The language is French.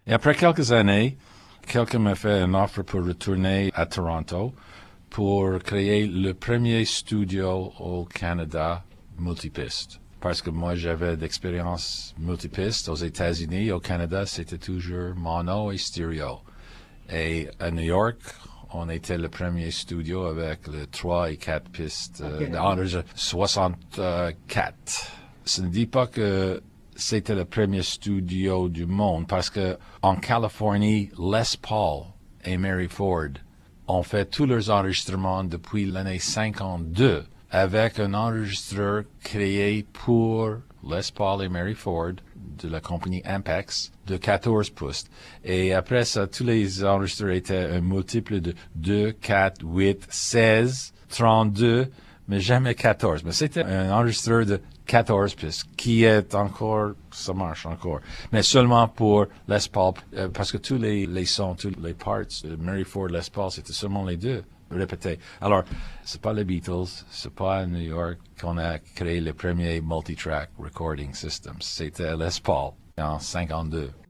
Et après quelques années, quelqu'un m'a fait une offre pour retourner à Toronto pour créer le premier studio au Canada multipiste. Parce que moi, j'avais d'expérience multipiste aux États-Unis. Au Canada, c'était toujours mono et stéréo. Et à New York, on était le premier studio avec le 3 et 4 pistes, en 64. Ça ne dit pas que c'était le premier studio du monde, parce que en Californie, Les Paul et Mary Ford ont fait tous leurs enregistrements depuis l'année 52 avec un enregistreur créé pour Les Paul et Mary Ford de la compagnie Ampex de 14 pouces. Et après ça, tous les enregistreurs étaient un multiple de 2, 4, 8, 16, 32, mais jamais 14. Mais c'était un enregistreur de 14 pistes qui est encore, ça marche encore, mais seulement pour Les Paul, parce que tous les sons, tous les parts de Mary Ford, Les Paul, c'était seulement les deux répétés. Alors, c'est pas les Beatles, c'est pas à New York qu'on a créé le premier multitrack recording system. C'était Les Paul en 52.